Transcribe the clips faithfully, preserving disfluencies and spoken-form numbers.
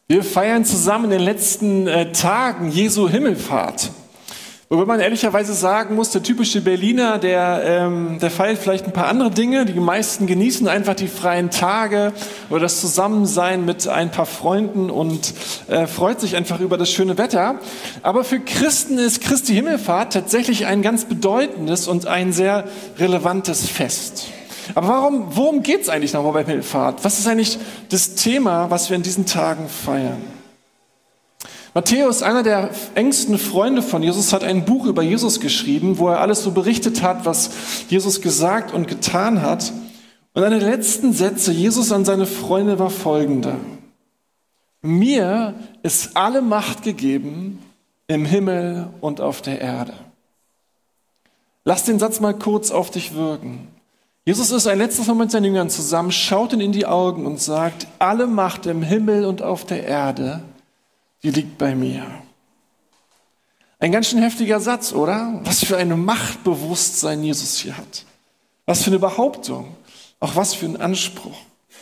Wir feiern zusammen in den letzten äh, Tagen Jesu Himmelfahrt. Wobei man ehrlicherweise sagen muss, der typische Berliner, der, ähm, der feiert vielleicht ein paar andere Dinge. Die meisten genießen einfach die freien Tage oder das Zusammensein mit ein paar Freunden und äh, freut sich einfach über das schöne Wetter. Aber für Christen ist Christi Himmelfahrt tatsächlich ein ganz bedeutendes und ein sehr relevantes Fest. Aber warum, worum geht es eigentlich nochmal bei Himmelfahrt? Was ist eigentlich das Thema, was wir in diesen Tagen feiern? Matthäus, einer der engsten Freunde von Jesus, hat ein Buch über Jesus geschrieben, wo er alles so berichtet hat, was Jesus gesagt und getan hat. Und einer der letzten Sätze Jesus an seine Freunde war folgender: Mir ist alle Macht gegeben im Himmel und auf der Erde. Lass den Satz mal kurz auf dich wirken. Jesus ist ein letztes Mal mit seinen Jüngern zusammen, schaut ihnen in die Augen und sagt: Alle Macht im Himmel und auf der Erde, die liegt bei mir. Ein ganz schön heftiger Satz, oder? Was für ein Machtbewusstsein Jesus hier hat. Was für eine Behauptung. Auch was für ein Anspruch.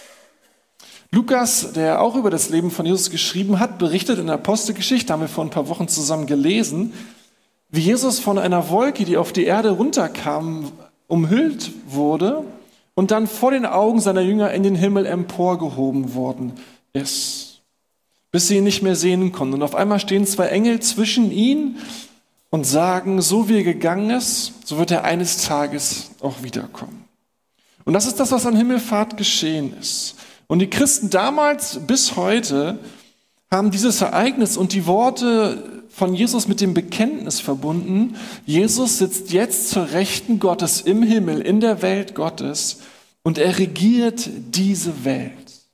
Lukas, der auch über das Leben von Jesus geschrieben hat, berichtet in der Apostelgeschichte, haben wir vor ein paar Wochen zusammen gelesen, wie Jesus von einer Wolke, die auf die Erde runterkam, umhüllt wurde und dann vor den Augen seiner Jünger in den Himmel emporgehoben worden ist, bis sie ihn nicht mehr sehen konnten. Und auf einmal stehen zwei Engel zwischen ihnen und sagen: So wie er gegangen ist, so wird er eines Tages auch wiederkommen. Und das ist das, was an Himmelfahrt geschehen ist. Und die Christen damals bis heute haben dieses Ereignis und die Worte von Jesus mit dem Bekenntnis verbunden: Jesus sitzt jetzt zur Rechten Gottes im Himmel, in der Welt Gottes, und er regiert diese Welt.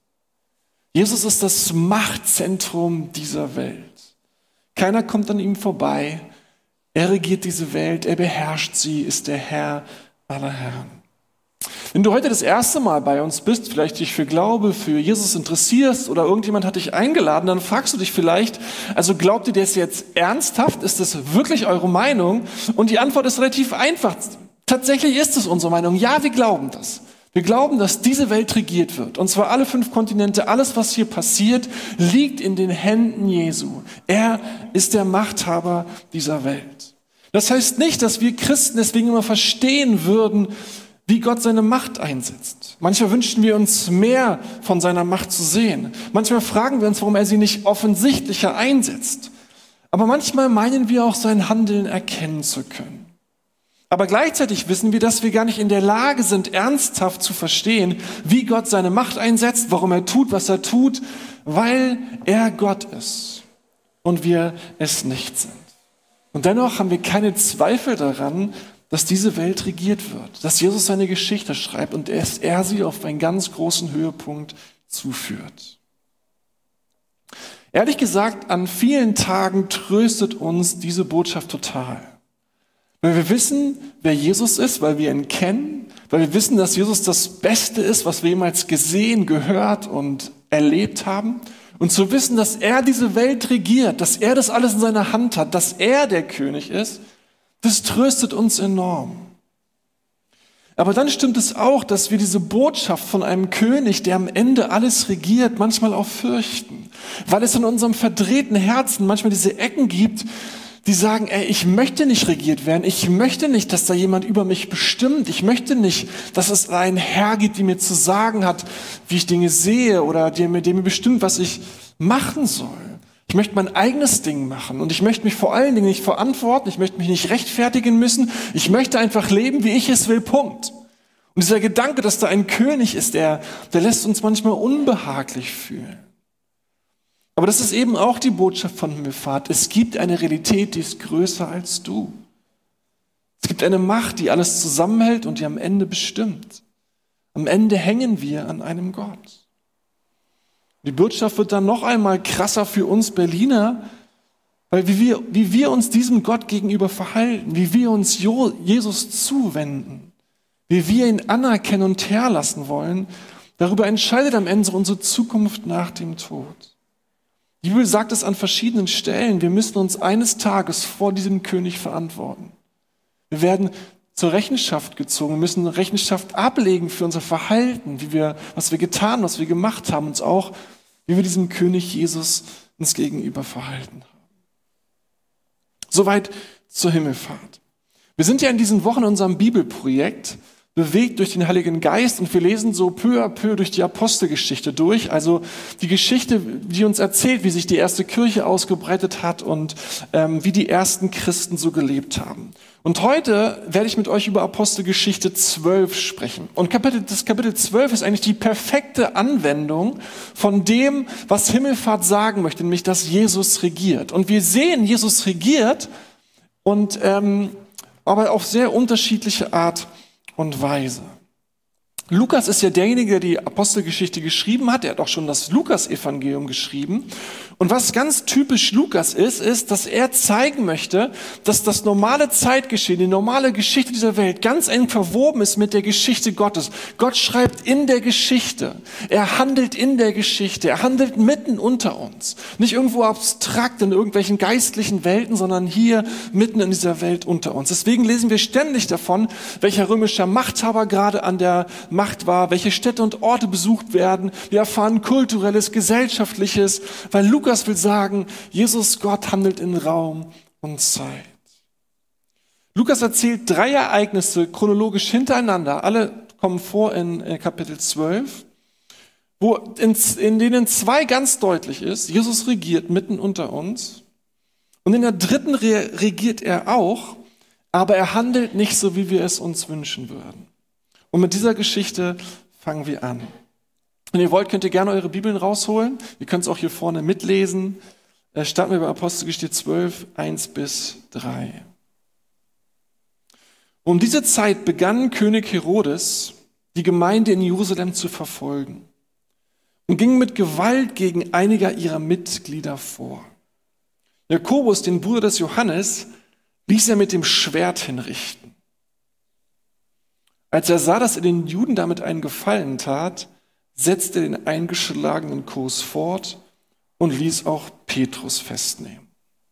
Jesus ist das Machtzentrum dieser Welt. Keiner kommt an ihm vorbei. Er regiert diese Welt, er beherrscht sie, ist der Herr aller Herren. Wenn du heute das erste Mal bei uns bist, vielleicht dich für Glaube, für Jesus interessierst oder irgendjemand hat dich eingeladen, dann fragst du dich vielleicht, also glaubt ihr das jetzt ernsthaft? Ist das wirklich eure Meinung? Und die Antwort ist relativ einfach. Tatsächlich ist es unsere Meinung. Ja, wir glauben das. Wir glauben, dass diese Welt regiert wird. Und zwar alle fünf Kontinente. Alles, was hier passiert, liegt in den Händen Jesu. Er ist der Machthaber dieser Welt. Das heißt nicht, dass wir Christen deswegen immer verstehen würden, wie Gott seine Macht einsetzt. Manchmal wünschen wir uns mehr von seiner Macht zu sehen. Manchmal fragen wir uns, warum er sie nicht offensichtlicher einsetzt. Aber manchmal meinen wir auch, sein Handeln erkennen zu können. Aber gleichzeitig wissen wir, dass wir gar nicht in der Lage sind, ernsthaft zu verstehen, wie Gott seine Macht einsetzt, warum er tut, was er tut, weil er Gott ist und wir es nicht sind. Und dennoch haben wir keine Zweifel daran, dass diese Welt regiert wird, dass Jesus seine Geschichte schreibt und dass er sie auf einen ganz großen Höhepunkt zuführt. Ehrlich gesagt, an vielen Tagen tröstet uns diese Botschaft total. Weil wir wissen, wer Jesus ist, weil wir ihn kennen, weil wir wissen, dass Jesus das Beste ist, was wir jemals gesehen, gehört und erlebt haben. Und zu wissen, dass er diese Welt regiert, dass er das alles in seiner Hand hat, dass er der König ist, das tröstet uns enorm. Aber dann stimmt es auch, dass wir diese Botschaft von einem König, der am Ende alles regiert, manchmal auch fürchten. Weil es in unserem verdrehten Herzen manchmal diese Ecken gibt, die sagen: Ey, ich möchte nicht regiert werden. Ich möchte nicht, dass da jemand über mich bestimmt. Ich möchte nicht, dass es einen Herr gibt, der mir zu sagen hat, wie ich Dinge sehe oder der mir, der mir bestimmt, was ich machen soll. Ich möchte mein eigenes Ding machen und ich möchte mich vor allen Dingen nicht verantworten, ich möchte mich nicht rechtfertigen müssen, ich möchte einfach leben, wie ich es will, Punkt. Und dieser Gedanke, dass da ein König ist, der, der lässt uns manchmal unbehaglich fühlen. Aber das ist eben auch die Botschaft von Himmelfahrt. Es gibt eine Realität, die ist größer als du. Es gibt eine Macht, die alles zusammenhält und die am Ende bestimmt. Am Ende hängen wir an einem Gott. Die Botschaft wird dann noch einmal krasser für uns Berliner, weil wie wir, wie wir uns diesem Gott gegenüber verhalten, wie wir uns Jesus zuwenden, wie wir ihn anerkennen und herlassen wollen, darüber entscheidet am Ende unsere Zukunft nach dem Tod. Die Bibel sagt es an verschiedenen Stellen, wir müssen uns eines Tages vor diesem König verantworten. Wir werden zur Rechenschaft gezogen, müssen Rechenschaft ablegen für unser Verhalten, wie wir, was wir getan, was wir gemacht haben, uns auch wie wir diesem König Jesus uns gegenüber verhalten haben. Soweit zur Himmelfahrt. Wir sind ja in diesen Wochen in unserem Bibelprojekt bewegt durch den Heiligen Geist und wir lesen so peu à peu durch die Apostelgeschichte durch, also die Geschichte, die uns erzählt, wie sich die erste Kirche ausgebreitet hat und ähm, wie die ersten Christen so gelebt haben. Und heute werde ich mit euch über Apostelgeschichte zwölf sprechen. Und Kapitel, das Kapitel zwölf ist eigentlich die perfekte Anwendung von dem, was Himmelfahrt sagen möchte, nämlich, dass Jesus regiert. Und wir sehen, Jesus regiert und ähm, aber auf sehr unterschiedliche Art und Weise. Lukas ist ja derjenige, der die Apostelgeschichte geschrieben hat. Er hat auch schon das Lukas-Evangelium geschrieben. Und was ganz typisch Lukas ist, ist, dass er zeigen möchte, dass das normale Zeitgeschehen, die normale Geschichte dieser Welt ganz eng verwoben ist mit der Geschichte Gottes. Gott schreibt in der Geschichte. Er handelt in der Geschichte. Er handelt mitten unter uns. Nicht irgendwo abstrakt in irgendwelchen geistlichen Welten, sondern hier mitten in dieser Welt unter uns. Deswegen lesen wir ständig davon, welcher römischer Machthaber gerade an der Macht war, welche Städte und Orte besucht werden. Wir erfahren kulturelles, gesellschaftliches, weil Lukas will sagen, Jesus Gott handelt in Raum und Zeit. Lukas erzählt drei Ereignisse chronologisch hintereinander. Alle kommen vor in Kapitel zwölf, wo in, in denen zwei ganz deutlich ist, Jesus regiert mitten unter uns. Und in der dritten re- regiert er auch, aber er handelt nicht so, wie wir es uns wünschen würden. Und mit dieser Geschichte fangen wir an. Wenn ihr wollt, könnt ihr gerne eure Bibeln rausholen. Ihr könnt es auch hier vorne mitlesen. Da starten wir bei Apostelgeschichte zwölf, eins bis drei. Um diese Zeit begann König Herodes, die Gemeinde in Jerusalem zu verfolgen und ging mit Gewalt gegen einige ihrer Mitglieder vor. Jakobus, den Bruder des Johannes, ließ er mit dem Schwert hinrichten. Als er sah, dass er den Juden damit einen Gefallen tat, setzte den eingeschlagenen Kurs fort und ließ auch Petrus festnehmen.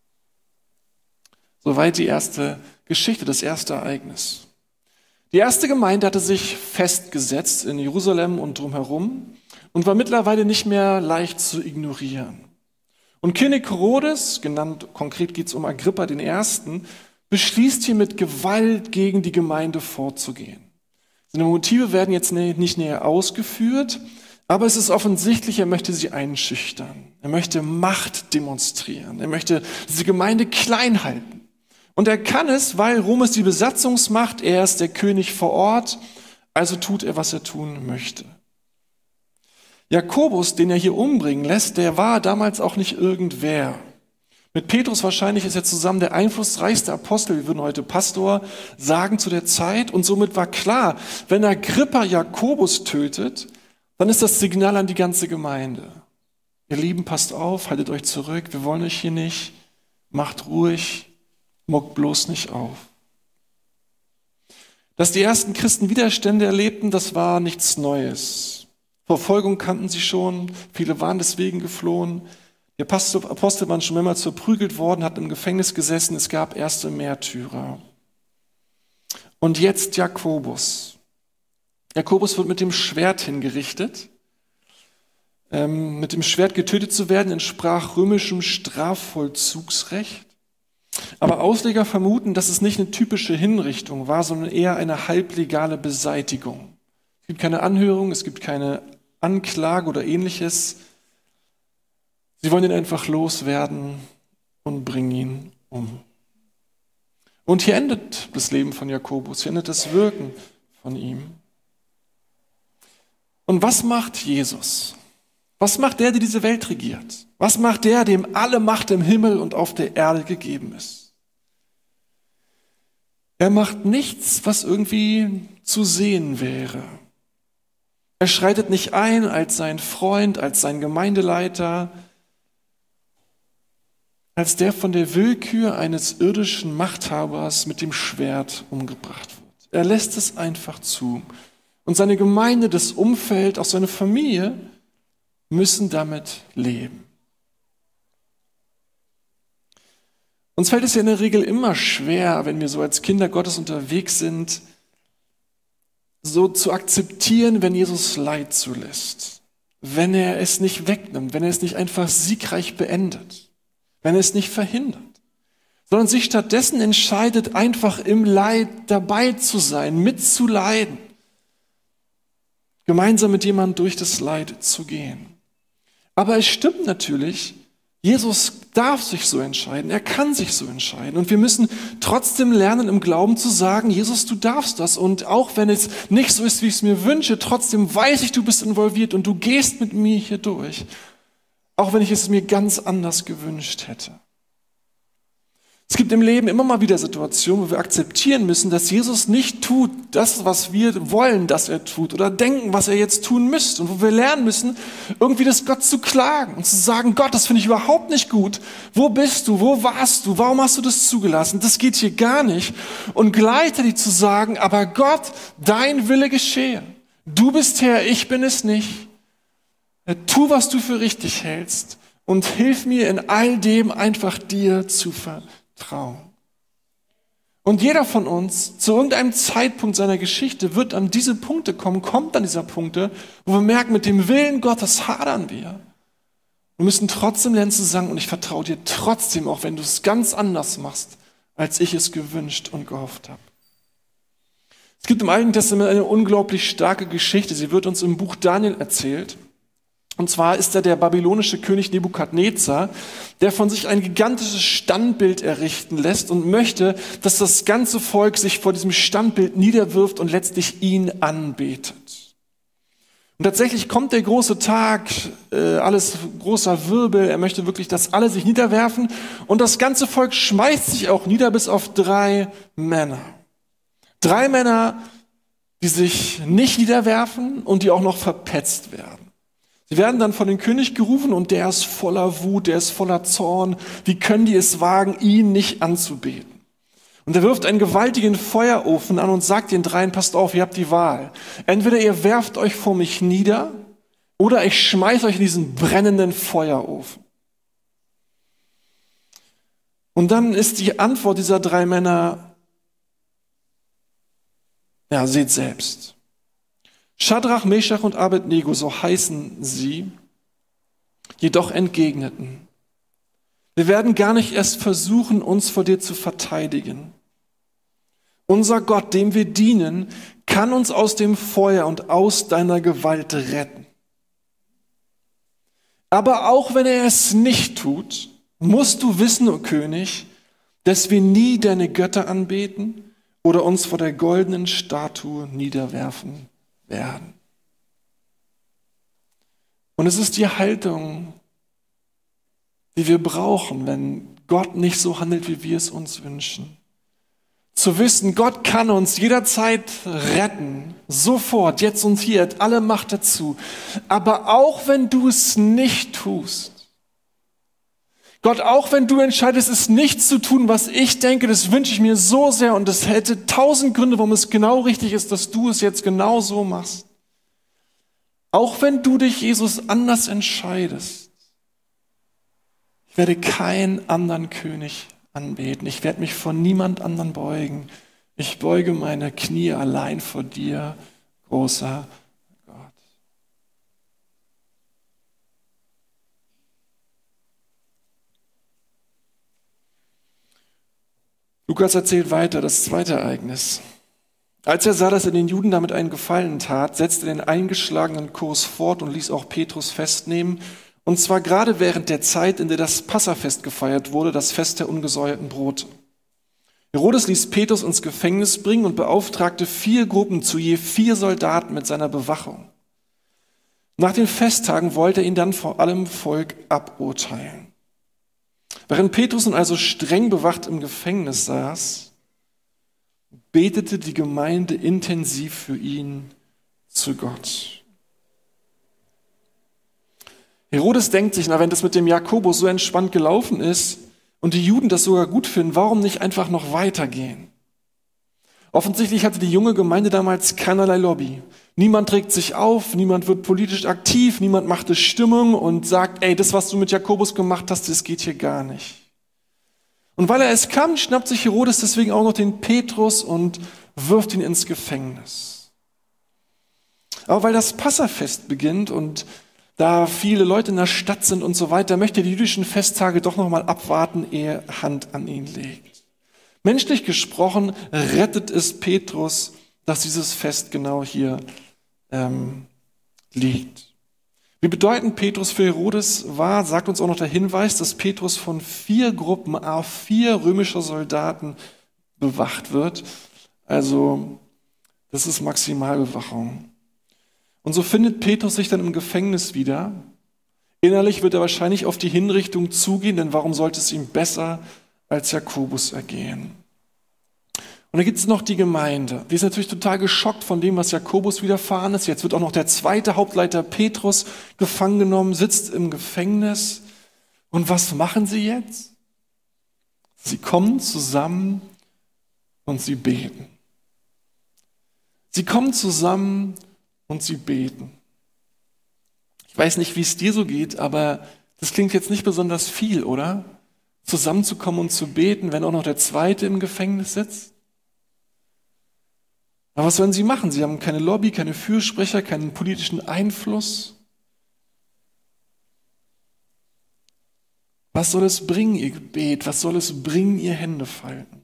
Soweit die erste Geschichte, das erste Ereignis. Die erste Gemeinde hatte sich festgesetzt in Jerusalem und drumherum und war mittlerweile nicht mehr leicht zu ignorieren. Und König Herodes, genannt konkret geht es um Agrippa den Ersten, beschließt hier mit Gewalt gegen die Gemeinde vorzugehen. Seine Motive werden jetzt nicht näher ausgeführt, aber es ist offensichtlich, er möchte sie einschüchtern. Er möchte Macht demonstrieren. Er möchte diese Gemeinde klein halten. Und er kann es, weil Rom ist die Besatzungsmacht, er ist der König vor Ort, also tut er, was er tun möchte. Jakobus, den er hier umbringen lässt, der war damals auch nicht irgendwer. Mit Petrus wahrscheinlich ist er zusammen der einflussreichste Apostel, wir würden heute Pastor sagen zu der Zeit. Und somit war klar, wenn Agrippa Jakobus tötet, dann ist das Signal an die ganze Gemeinde. Ihr Lieben, passt auf, haltet euch zurück, wir wollen euch hier nicht, macht ruhig, muckt bloß nicht auf. Dass die ersten Christen Widerstände erlebten, das war nichts Neues. Verfolgung kannten sie schon, viele waren deswegen geflohen. Der Apostel war schon mehrmals verprügelt worden, hat im Gefängnis gesessen, es gab erste Märtyrer. Und jetzt Jakobus. Jakobus wird mit dem Schwert hingerichtet. Ähm, mit dem Schwert getötet zu werden entsprach römischem Strafvollzugsrecht. Aber Ausleger vermuten, dass es nicht eine typische Hinrichtung war, sondern eher eine halblegale Beseitigung. Es gibt keine Anhörung, es gibt keine Anklage oder ähnliches. Sie wollen ihn einfach loswerden und bringen ihn um. Und hier endet das Leben von Jakobus, hier endet das Wirken von ihm. Und was macht Jesus? Was macht der, der diese Welt regiert? Was macht der, dem alle Macht im Himmel und auf der Erde gegeben ist? Er macht nichts, was irgendwie zu sehen wäre. Er schreitet nicht ein als sein Freund, als sein Gemeindeleiter, als der von der Willkür eines irdischen Machthabers mit dem Schwert umgebracht wird. Er lässt es einfach zu. Und seine Gemeinde, das Umfeld, auch seine Familie müssen damit leben. Uns fällt es ja in der Regel immer schwer, wenn wir so als Kinder Gottes unterwegs sind, so zu akzeptieren, wenn Jesus Leid zulässt. wenn er es nicht wegnimmt, wenn er es nicht einfach siegreich beendet, wenn er es nicht verhindert, sondern sich stattdessen entscheidet, einfach im Leid dabei zu sein, mitzuleiden, gemeinsam mit jemandem durch das Leid zu gehen. Aber es stimmt natürlich, Jesus darf sich so entscheiden, er kann sich so entscheiden. Und wir müssen trotzdem lernen, im Glauben zu sagen, Jesus, du darfst das. Und auch wenn es nicht so ist, wie ich es mir wünsche, trotzdem weiß ich, du bist involviert und du gehst mit mir hier durch. Auch wenn ich es mir ganz anders gewünscht hätte. Es gibt im Leben immer mal wieder Situationen, wo wir akzeptieren müssen, dass Jesus nicht tut das, was wir wollen, dass er tut oder denken, was er jetzt tun müsste. Und wo wir lernen müssen, irgendwie das Gott zu klagen und zu sagen, Gott, das finde ich überhaupt nicht gut. Wo bist du? Wo warst du? Warum hast du das zugelassen? Das geht hier gar nicht. Und gleichzeitig zu sagen, aber Gott, dein Wille geschehe. Du bist Herr, ich bin es nicht. Tu, was du für richtig hältst und hilf mir in all dem einfach dir zu vertrauen. Traum. Und jeder von uns zu irgendeinem Zeitpunkt seiner Geschichte wird an diese Punkte kommen, kommt an dieser Punkte, wo wir merken, mit dem Willen Gottes hadern wir. Wir müssen trotzdem lernen zu sagen, und ich vertraue dir trotzdem, auch wenn du es ganz anders machst, als ich es gewünscht und gehofft habe. Es gibt im Alten Testament eine unglaublich starke Geschichte, sie wird uns im Buch Daniel erzählt. Und zwar ist da der babylonische König Nebukadnezar, der von sich ein gigantisches Standbild errichten lässt und möchte, dass das ganze Volk sich vor diesem Standbild niederwirft und letztlich ihn anbetet. Und tatsächlich kommt der große Tag, äh, alles großer Wirbel, er möchte wirklich, dass alle sich niederwerfen und das ganze Volk schmeißt sich auch nieder, bis auf drei Männer. Drei Männer, die sich nicht niederwerfen und die auch noch verpetzt werden. Sie werden dann von dem König gerufen und der ist voller Wut, der ist voller Zorn. Wie können die es wagen, ihn nicht anzubeten? Und er wirft einen gewaltigen Feuerofen an und sagt den dreien, passt auf, ihr habt die Wahl. Entweder ihr werft euch vor mich nieder oder ich schmeiß euch in diesen brennenden Feuerofen. Und dann ist die Antwort dieser drei Männer, ja, seht selbst. Schadrach, Meschach und Abednego, so heißen sie, jedoch entgegneten: Wir werden gar nicht erst versuchen, uns vor dir zu verteidigen. Unser Gott, dem wir dienen, kann uns aus dem Feuer und aus deiner Gewalt retten. Aber auch wenn er es nicht tut, musst du wissen, o König, dass wir nie deine Götter anbeten oder uns vor der goldenen Statue niederwerfen werden. Und es ist die Haltung, die wir brauchen, wenn Gott nicht so handelt, wie wir es uns wünschen. Zu wissen, Gott kann uns jederzeit retten, sofort, jetzt und hier, hat alle Macht dazu. Aber auch wenn du es nicht tust, Gott, auch wenn du entscheidest, es nicht zu tun, was ich denke, das wünsche ich mir so sehr und es hätte tausend Gründe, warum es genau richtig ist, dass du es jetzt genau so machst. Auch wenn du dich, Jesus, anders entscheidest, ich werde keinen anderen König anbeten. Ich werde mich vor niemand anderen beugen. Ich beuge meine Knie allein vor dir, großer Gott. Lukas erzählt weiter, das zweite Ereignis. Als er sah, dass er den Juden damit einen Gefallen tat, setzte er den eingeschlagenen Kurs fort und ließ auch Petrus festnehmen. Und zwar gerade während der Zeit, in der das Passafest gefeiert wurde, das Fest der ungesäuerten Brote. Herodes ließ Petrus ins Gefängnis bringen und beauftragte vier Gruppen zu je vier Soldaten mit seiner Bewachung. Nach den Festtagen wollte er ihn dann vor allem Volk aburteilen. Während Petrus nun also streng bewacht im Gefängnis saß, betete die Gemeinde intensiv für ihn zu Gott. Herodes denkt sich, na, wenn das mit dem Jakobus so entspannt gelaufen ist und die Juden das sogar gut finden, warum nicht einfach noch weitergehen? Offensichtlich hatte die junge Gemeinde damals keinerlei Lobby. Niemand trägt sich auf, niemand wird politisch aktiv, niemand machte Stimmung und sagt, ey, das, was du mit Jakobus gemacht hast, das geht hier gar nicht. Und weil er es kann, schnappt sich Herodes deswegen auch noch den Petrus und wirft ihn ins Gefängnis. Aber weil das Passafest beginnt und da viele Leute in der Stadt sind und so weiter, möchte er die jüdischen Festtage doch noch mal abwarten, ehe er Hand an ihn legt. Menschlich gesprochen rettet es Petrus, dass dieses Fest genau hier ähm, liegt. Wie bedeutend Petrus für Herodes war, sagt uns auch noch der Hinweis, dass Petrus von vier Gruppen, a vier römischer Soldaten bewacht wird. Also das ist Maximalbewachung. Und so findet Petrus sich dann im Gefängnis wieder. Innerlich wird er wahrscheinlich auf die Hinrichtung zugehen, denn warum sollte es ihm besser als Jakobus ergehen? Und dann gibt es noch die Gemeinde. Die ist natürlich total geschockt von dem, was Jakobus widerfahren ist. Jetzt wird auch noch der zweite Hauptleiter Petrus gefangen genommen, sitzt im Gefängnis. Und was machen sie jetzt? Sie kommen zusammen und sie beten. Sie kommen zusammen und sie beten. Ich weiß nicht, wie es dir so geht, aber das klingt jetzt nicht besonders viel, oder? Zusammenzukommen und zu beten, wenn auch noch der Zweite im Gefängnis sitzt. Aber was sollen sie machen? Sie haben keine Lobby, keine Fürsprecher, keinen politischen Einfluss. Was soll es bringen, ihr Gebet? Was soll es bringen, ihr Händefalten?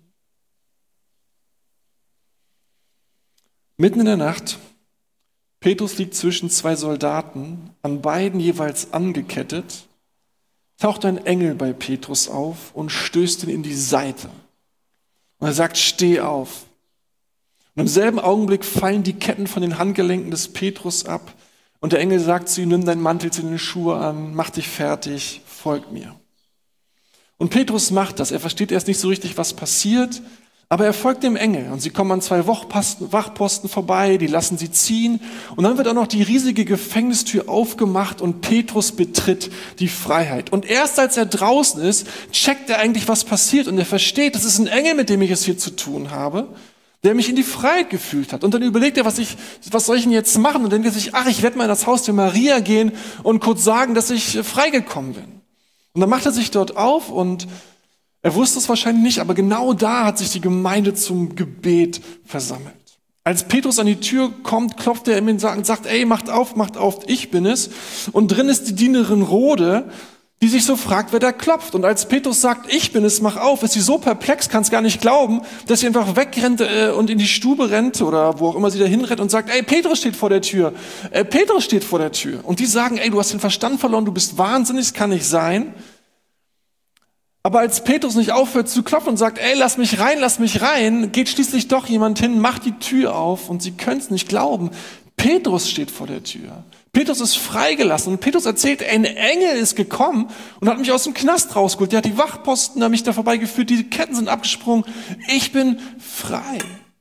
Mitten in der Nacht, Petrus liegt zwischen zwei Soldaten, an beiden jeweils angekettet, taucht ein Engel bei Petrus auf und stößt ihn in die Seite. Und er sagt, steh auf. Und im selben Augenblick fallen die Ketten von den Handgelenken des Petrus ab und der Engel sagt zu ihm, nimm deinen Mantel, zieh deine Schuhe an, mach dich fertig, folg mir. Und Petrus macht das. Er versteht erst nicht so richtig, was passiert, aber er folgt dem Engel und sie kommen an zwei Wachposten vorbei, die lassen sie ziehen und dann wird auch noch die riesige Gefängnistür aufgemacht und Petrus betritt die Freiheit. Und erst als er draußen ist, checkt er eigentlich, was passiert und er versteht, das ist ein Engel, mit dem ich es hier zu tun habe, der mich in die Freiheit gefühlt hat. Und dann überlegt er, was, ich, was soll ich denn jetzt machen? Und dann denkt er sich, ach, ich werde mal in das Haus der Maria gehen und kurz sagen, dass ich freigekommen bin. Und dann macht er sich dort auf und er wusste es wahrscheinlich nicht, aber genau da hat sich die Gemeinde zum Gebet versammelt. Als Petrus an die Tür kommt, klopft er ihm und sagt, ey, macht auf, macht auf, ich bin es. Und drin ist die Dienerin Rode, die sich so fragt, wer da klopft. Und als Petrus sagt, ich bin es, mach auf, ist sie so perplex, kann es gar nicht glauben, dass sie einfach wegrennt äh, und in die Stube rennt oder wo auch immer sie da hinrennt und sagt, ey, Petrus steht vor der Tür, äh, Petrus steht vor der Tür. Und die sagen, ey, du hast den Verstand verloren, du bist wahnsinnig, das kann nicht sein. Aber als Petrus nicht aufhört zu klopfen und sagt, ey, lass mich rein, lass mich rein, geht schließlich doch jemand hin, macht die Tür auf und sie können es nicht glauben. Petrus steht vor der Tür. Petrus ist freigelassen und Petrus erzählt, ein Engel ist gekommen und hat mich aus dem Knast rausgeholt. Der hat die Wachposten, da mich da vorbeigeführt, die Ketten sind abgesprungen. Ich bin frei.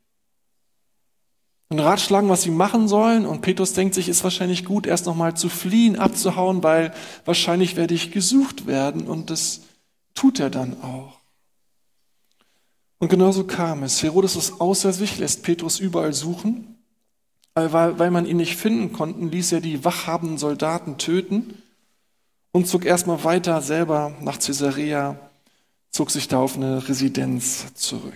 Und ratschlagen, was sie machen sollen. Und Petrus denkt sich, ist wahrscheinlich gut, erst nochmal zu fliehen, abzuhauen, weil wahrscheinlich werde ich gesucht werden. Und das tut er dann auch. Und genauso kam es. Herodes ist außer sich, lässt Petrus überall suchen. Weil, weil man ihn nicht finden konnte, ließ er die wachhabenden Soldaten töten und zog erstmal weiter selber nach Caesarea, zog sich da auf eine Residenz zurück.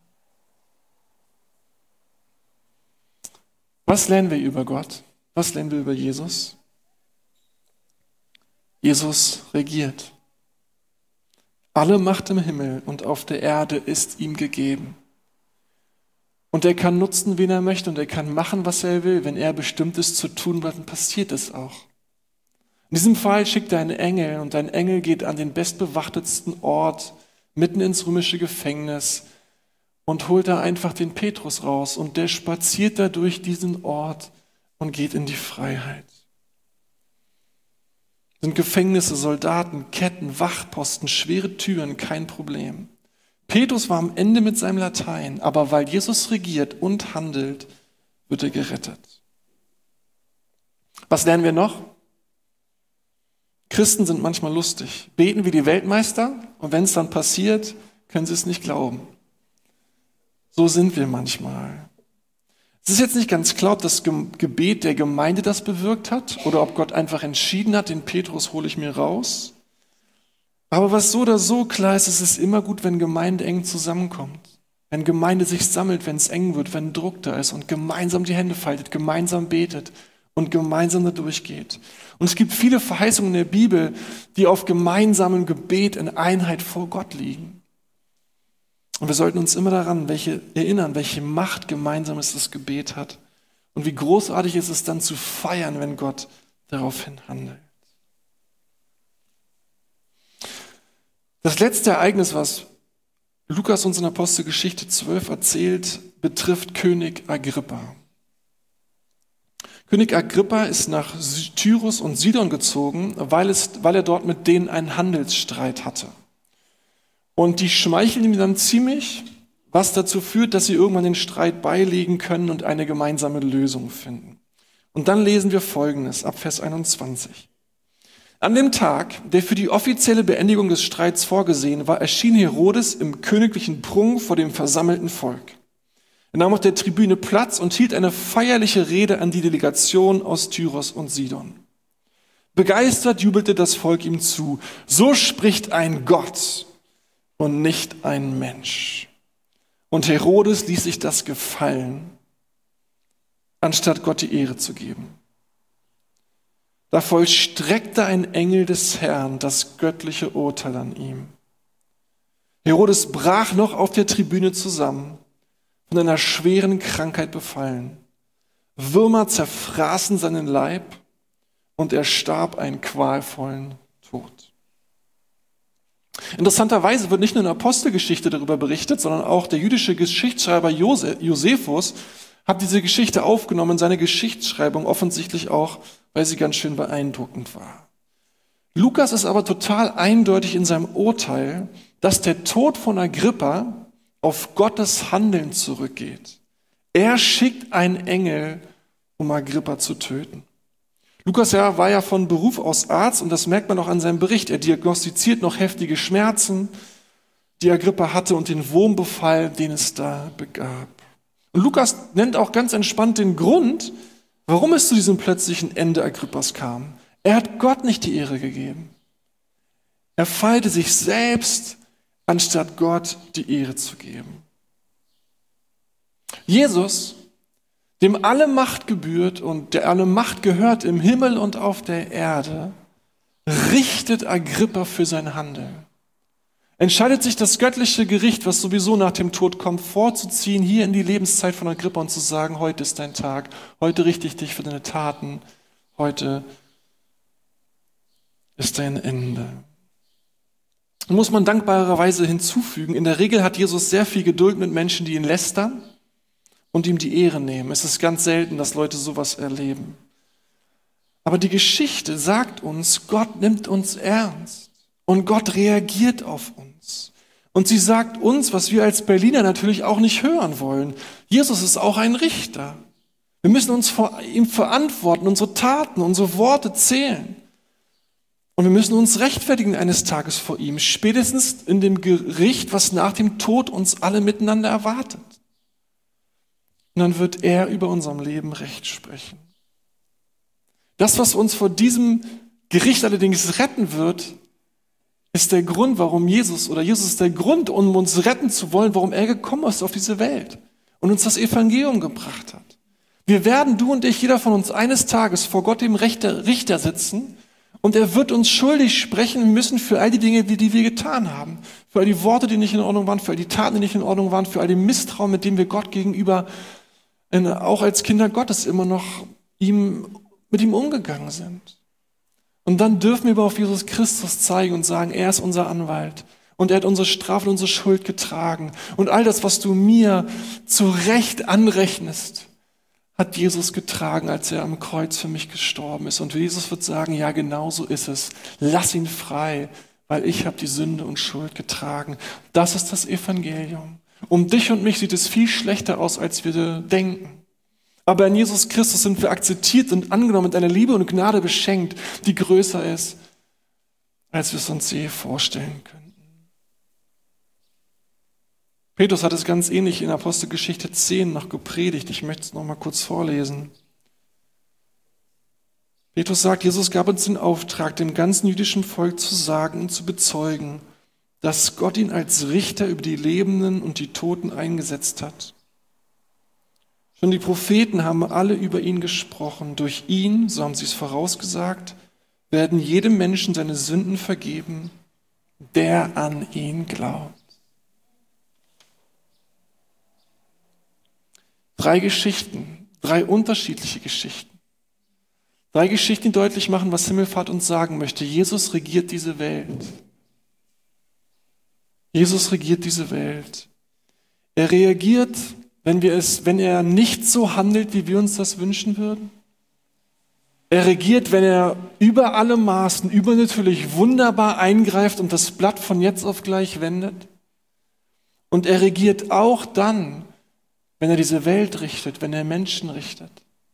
Was lernen wir über Gott? Was lernen wir über Jesus? Jesus regiert. Alle Macht im Himmel und auf der Erde ist ihm gegeben. Und er kann nutzen, wen er möchte, und er kann machen, was er will. Wenn er bestimmt ist zu tun, dann passiert es auch. In diesem Fall schickt er einen Engel, und ein Engel geht an den bestbewachtetsten Ort, mitten ins römische Gefängnis, und holt da einfach den Petrus raus. Und der spaziert da durch diesen Ort und geht in die Freiheit. Es sind Gefängnisse, Soldaten, Ketten, Wachposten, schwere Türen, kein Problem. Petrus war am Ende mit seinem Latein, aber weil Jesus regiert und handelt, wird er gerettet. Was lernen wir noch? Christen sind manchmal lustig, beten wie die Weltmeister und wenn es dann passiert, können sie es nicht glauben. So sind wir manchmal. Es ist jetzt nicht ganz klar, ob das Gebet der Gemeinde das bewirkt hat oder ob Gott einfach entschieden hat, den Petrus hole ich mir raus. Aber was so oder so klar ist, es ist immer gut, wenn Gemeinde eng zusammenkommt. Wenn Gemeinde sich sammelt, wenn es eng wird, wenn Druck da ist und gemeinsam die Hände faltet, gemeinsam betet und gemeinsam da durchgeht. Und es gibt viele Verheißungen in der Bibel, die auf gemeinsamem Gebet in Einheit vor Gott liegen. Und wir sollten uns immer daran welche, erinnern, welche Macht gemeinsames das Gebet hat. Und wie großartig ist es dann zu feiern, wenn Gott daraufhin handelt. Das letzte Ereignis, was Lukas uns in Apostelgeschichte zwölf erzählt, betrifft König Agrippa. König Agrippa ist nach Tyrus und Sidon gezogen, weil, es, weil er dort mit denen einen Handelsstreit hatte. Und die schmeicheln ihm dann ziemlich, was dazu führt, dass sie irgendwann den Streit beilegen können und eine gemeinsame Lösung finden. Und dann lesen wir Folgendes ab Vers einundzwanzig. An dem Tag, der für die offizielle Beendigung des Streits vorgesehen war, erschien Herodes im königlichen Prunk vor dem versammelten Volk. Er nahm auf der Tribüne Platz und hielt eine feierliche Rede an die Delegation aus Tyros und Sidon. Begeistert jubelte das Volk ihm zu. So spricht ein Gott und nicht ein Mensch. Und Herodes ließ sich das gefallen, anstatt Gott die Ehre zu geben. Da vollstreckte ein Engel des Herrn das göttliche Urteil an ihm. Herodes brach noch auf der Tribüne zusammen, von einer schweren Krankheit befallen. Würmer zerfraßen seinen Leib und er starb einen qualvollen Tod. Interessanterweise wird nicht nur in der Apostelgeschichte darüber berichtet, sondern auch der jüdische Geschichtsschreiber Josephus hat diese Geschichte aufgenommen in seine Geschichtsschreibung, offensichtlich auch, weil sie ganz schön beeindruckend war. Lukas ist aber total eindeutig in seinem Urteil, dass der Tod von Agrippa auf Gottes Handeln zurückgeht. Er schickt einen Engel, um Agrippa zu töten. Lukas ja, war ja von Beruf aus Arzt und das merkt man auch an seinem Bericht. Er diagnostiziert noch heftige Schmerzen, die Agrippa hatte und den Wurmbefall, den es da begab. Und Lukas nennt auch ganz entspannt den Grund, warum es zu diesem plötzlichen Ende Agrippas kam. Er hat Gott nicht die Ehre gegeben. Er feierte sich selbst, anstatt Gott die Ehre zu geben. Jesus, dem alle Macht gebührt und der alle Macht gehört im Himmel und auf der Erde, richtet Agrippa für sein Handeln. Entscheidet sich das göttliche Gericht, was sowieso nach dem Tod kommt, vorzuziehen, hier in die Lebenszeit von Agrippa und zu sagen, heute ist dein Tag, heute richte ich dich für deine Taten, heute ist dein Ende. Muss man dankbarerweise hinzufügen, in der Regel hat Jesus sehr viel Geduld mit Menschen, die ihn lästern und ihm die Ehre nehmen. Es ist ganz selten, dass Leute sowas erleben. Aber die Geschichte sagt uns, Gott nimmt uns ernst und Gott reagiert auf uns. Und sie sagt uns, was wir als Berliner natürlich auch nicht hören wollen. Jesus ist auch ein Richter. Wir müssen uns vor ihm verantworten, unsere Taten, unsere Worte zählen. Und wir müssen uns rechtfertigen eines Tages vor ihm, spätestens in dem Gericht, was nach dem Tod uns alle miteinander erwartet. Und dann wird er über unserem Leben Recht sprechen. Das, was uns vor diesem Gericht allerdings retten wird, ist der Grund, warum Jesus, oder Jesus ist der Grund, um uns retten zu wollen, warum er gekommen ist auf diese Welt und uns das Evangelium gebracht hat. Wir werden, du und ich, jeder von uns, eines Tages vor Gott, dem Richter, Richter sitzen, und er wird uns schuldig sprechen müssen für all die Dinge, die, die wir getan haben. Für all die Worte, die nicht in Ordnung waren, für all die Taten, die nicht in Ordnung waren, für all den Misstrauen, mit dem wir Gott gegenüber, in, auch als Kinder Gottes, immer noch ihm, mit ihm umgegangen sind. Und dann dürfen wir aber auf Jesus Christus zeigen und sagen, er ist unser Anwalt. Und er hat unsere Strafe und unsere Schuld getragen. Und all das, was du mir zu Recht anrechnest, hat Jesus getragen, als er am Kreuz für mich gestorben ist. Und Jesus wird sagen, ja, genau so ist es. Lass ihn frei, weil ich habe die Sünde und Schuld getragen. Das ist das Evangelium. Um dich und mich sieht es viel schlechter aus, als wir denken. Aber in Jesus Christus sind wir akzeptiert und angenommen mit einer Liebe und Gnade beschenkt, die größer ist, als wir es uns je vorstellen können. Petrus hat es ganz ähnlich in Apostelgeschichte zehn noch gepredigt. Ich möchte es noch mal kurz vorlesen. Petrus sagt, Jesus gab uns den Auftrag, dem ganzen jüdischen Volk zu sagen und zu bezeugen, dass Gott ihn als Richter über die Lebenden und die Toten eingesetzt hat. Schon die Propheten haben alle über ihn gesprochen. Durch ihn, so haben sie es vorausgesagt, werden jedem Menschen seine Sünden vergeben, der an ihn glaubt. Drei Geschichten, drei unterschiedliche Geschichten. Drei Geschichten, die deutlich machen, was Himmelfahrt uns sagen möchte. Jesus regiert diese Welt. Jesus regiert diese Welt. Er reagiert, wenn wir es, wenn er nicht so handelt, wie wir uns das wünschen würden. Er regiert, wenn er über alle Maßen übernatürlich wunderbar eingreift und das Blatt von jetzt auf gleich wendet. Und er regiert auch dann, wenn er diese Welt richtet, wenn er Menschen richtet.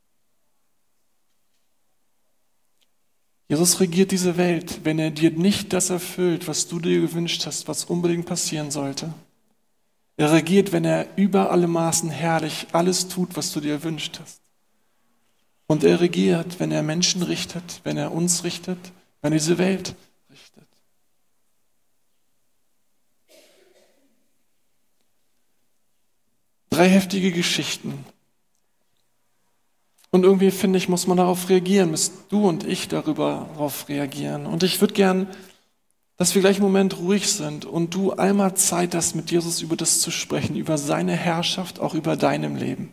Jesus regiert diese Welt, wenn er dir nicht das erfüllt, was du dir gewünscht hast, was unbedingt passieren sollte. Er regiert, wenn er über alle Maßen herrlich alles tut, was du dir erwünscht hast. Und er regiert, wenn er Menschen richtet, wenn er uns richtet, wenn er diese Welt richtet. Drei heftige Geschichten. Und irgendwie, finde ich, muss man darauf reagieren, müssen du und ich darüber darauf reagieren. Und ich würde gern, dass wir gleich einen Moment ruhig sind und du einmal Zeit hast, mit Jesus über das zu sprechen, über seine Herrschaft, auch über deinem Leben.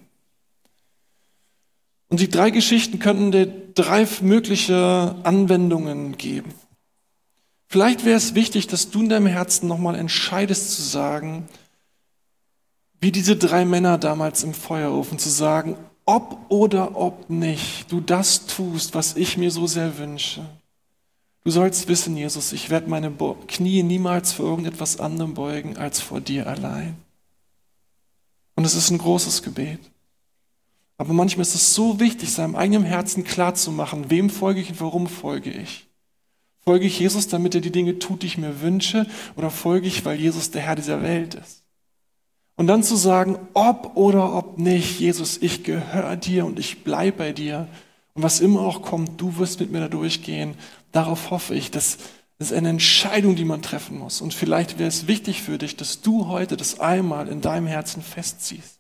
Und die drei Geschichten könnten dir drei mögliche Anwendungen geben. Vielleicht wäre es wichtig, dass du in deinem Herzen nochmal entscheidest zu sagen, wie diese drei Männer damals im Feuerofen, zu sagen, ob oder ob nicht du das tust, was ich mir so sehr wünsche. Du sollst wissen, Jesus, ich werde meine Knie niemals vor irgendetwas anderem beugen als vor dir allein. Und es ist ein großes Gebet. Aber manchmal ist es so wichtig, seinem eigenen Herzen klarzumachen, wem folge ich und warum folge ich. Folge ich Jesus, damit er die Dinge tut, die ich mir wünsche, oder folge ich, weil Jesus der Herr dieser Welt ist? Und dann zu sagen, ob oder ob nicht, Jesus, ich gehöre dir und ich bleibe bei dir. Und was immer auch kommt, du wirst mit mir da durchgehen. Darauf hoffe ich. Das ist eine Entscheidung, die man treffen muss. Und vielleicht wäre es wichtig für dich, dass du heute das einmal in deinem Herzen festziehst.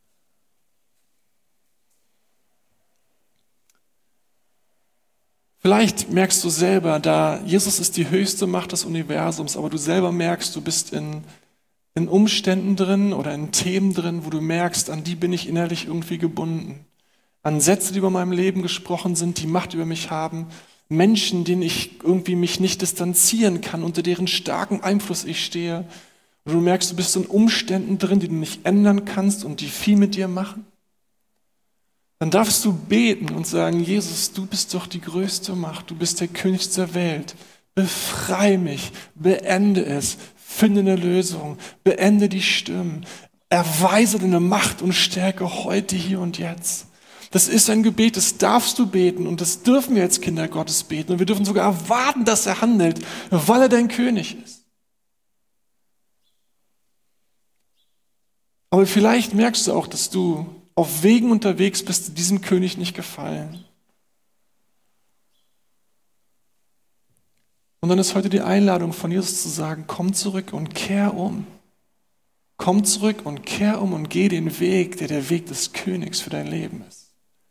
Vielleicht merkst du selber, da Jesus ist die höchste Macht des Universums, aber du selber merkst, du bist in, in Umständen drin oder in Themen drin, wo du merkst, an die bin ich innerlich irgendwie gebunden. An Sätze, die über meinem Leben gesprochen sind, die Macht über mich haben. Menschen, denen ich irgendwie mich nicht distanzieren kann, unter deren starken Einfluss ich stehe. Und du merkst, du bist in Umständen drin, die du nicht ändern kannst und die viel mit dir machen. Dann darfst du beten und sagen, Jesus, du bist doch die größte Macht, du bist der König der Welt. Befrei mich, beende es, finde eine Lösung, beende die Stimmen, erweise deine Macht und Stärke heute, hier und jetzt. Das ist ein Gebet, das darfst du beten und das dürfen wir als Kinder Gottes beten. Und wir dürfen sogar erwarten, dass er handelt, weil er dein König ist. Aber vielleicht merkst du auch, dass du auf Wegen unterwegs bist, die diesem König nicht gefallen. Und dann ist heute die Einladung von Jesus zu sagen, komm zurück und kehr um. Komm zurück und kehr um und geh den Weg, der der Weg des Königs für dein Leben ist.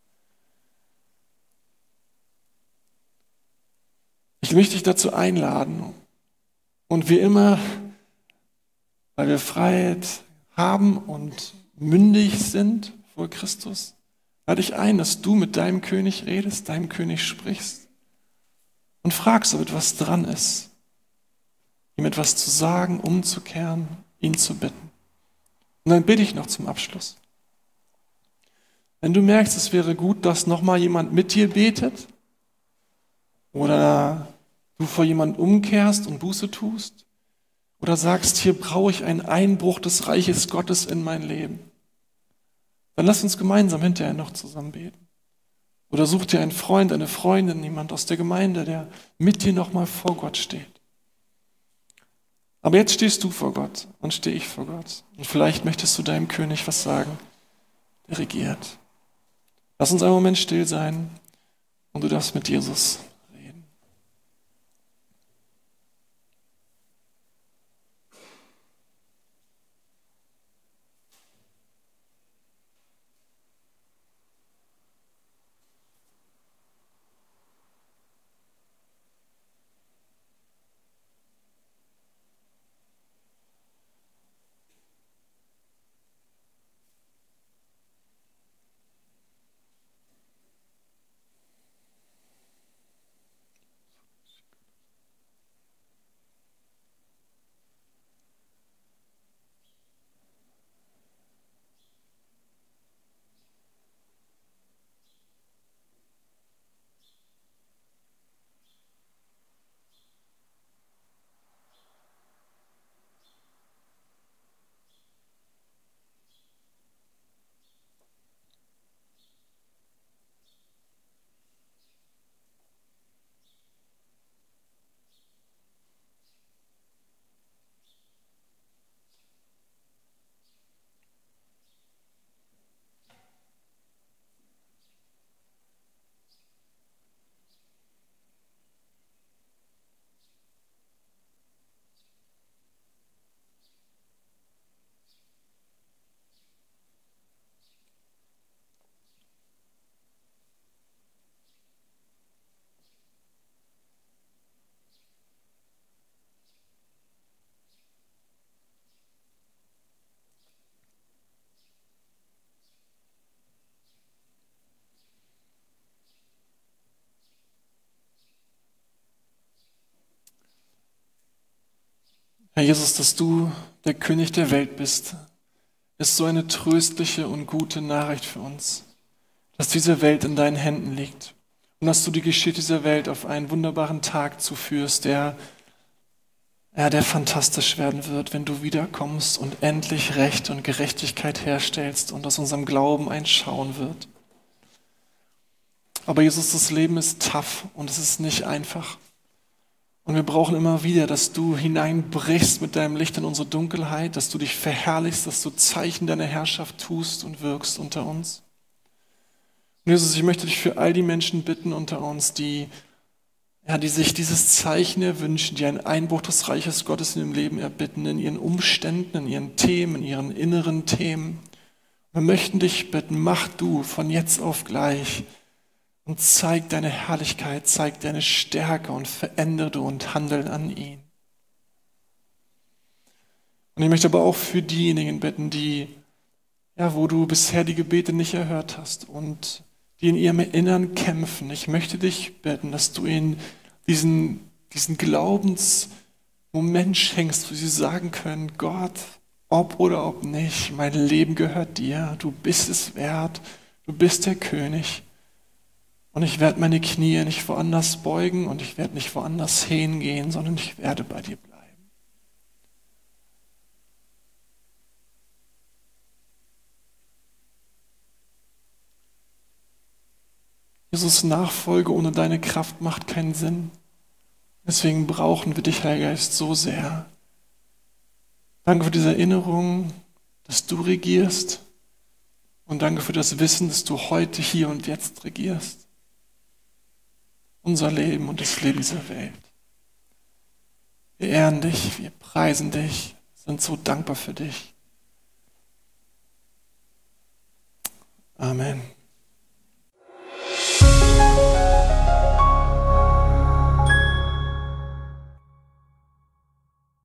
Ich möchte dich dazu einladen und wie immer, weil wir Freiheit haben und mündig sind vor Christus, lade ich ein, dass du mit deinem König redest, deinem König sprichst und fragst, ob etwas dran ist, ihm etwas zu sagen, umzukehren, ihn zu bitten. Und dann bitte ich noch zum Abschluss. Wenn du merkst, es wäre gut, dass nochmal jemand mit dir betet oder du vor jemandem umkehrst und Buße tust oder sagst, hier brauche ich einen Einbruch des Reiches Gottes in mein Leben, dann lass uns gemeinsam hinterher noch zusammen beten. Oder such dir einen Freund, eine Freundin, jemand aus der Gemeinde, der mit dir nochmal vor Gott steht. Aber jetzt stehst du vor Gott und stehe ich vor Gott. Und vielleicht möchtest du deinem König was sagen, der regiert. Lass uns einen Moment still sein und du darfst mit Jesus reden. Herr Jesus, dass du der König der Welt bist, ist so eine tröstliche und gute Nachricht für uns, dass diese Welt in deinen Händen liegt und dass du die Geschichte dieser Welt auf einen wunderbaren Tag zuführst, der, ja, der fantastisch werden wird, wenn du wiederkommst und endlich Recht und Gerechtigkeit herstellst und aus unserem Glauben ein Schauen wird. Aber Jesus, das Leben ist tough und es ist nicht einfach. Und wir brauchen immer wieder, dass du hineinbrichst mit deinem Licht in unsere Dunkelheit, dass du dich verherrlichst, dass du Zeichen deiner Herrschaft tust und wirkst unter uns. Und Jesus, ich möchte dich für all die Menschen bitten unter uns, die, ja, die sich dieses Zeichen erwünschen, die einen Einbruch des Reiches Gottes in ihrem Leben erbitten, in ihren Umständen, in ihren Themen, in ihren inneren Themen. Wir möchten dich bitten, mach du von jetzt auf gleich und zeig deine Herrlichkeit, zeig deine Stärke und verändere und handel an ihn. Und ich möchte aber auch für diejenigen bitten, die, ja, wo du bisher die Gebete nicht erhört hast und die in ihrem Innern kämpfen. Ich möchte dich bitten, dass du ihnen diesen, diesen Glaubensmoment schenkst, wo sie sagen können, Gott, ob oder ob nicht, mein Leben gehört dir, du bist es wert, du bist der König. Und ich werde meine Knie nicht woanders beugen und ich werde nicht woanders hingehen, sondern ich werde bei dir bleiben. Jesus, Nachfolge ohne deine Kraft macht keinen Sinn. Deswegen brauchen wir dich, Heiliger Geist, so sehr. Danke für diese Erinnerung, dass du regierst. Und danke für das Wissen, dass du heute, hier und jetzt regierst. Unser Leben und das Leben dieser Welt. Wir ehren dich, wir preisen dich, sind so dankbar für dich. Amen.